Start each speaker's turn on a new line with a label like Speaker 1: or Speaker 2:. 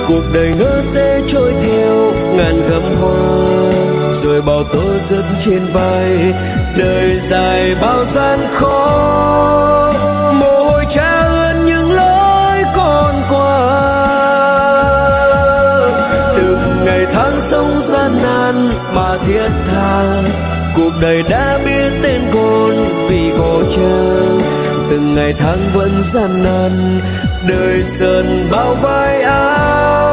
Speaker 1: cuộc đời ngỡ sẽ trôi theo ngàn gấm hoa, rồi bao tố chất trên vai. Đời dài bao gian khó, mồ hôi cha ướt những lối con qua. Từng ngày tháng sống gian nan mà thiết tha, cuộc đời đã biết tên con vì có cha. Từng ngày tháng vẫn gian nan, đời dần bao vai áo.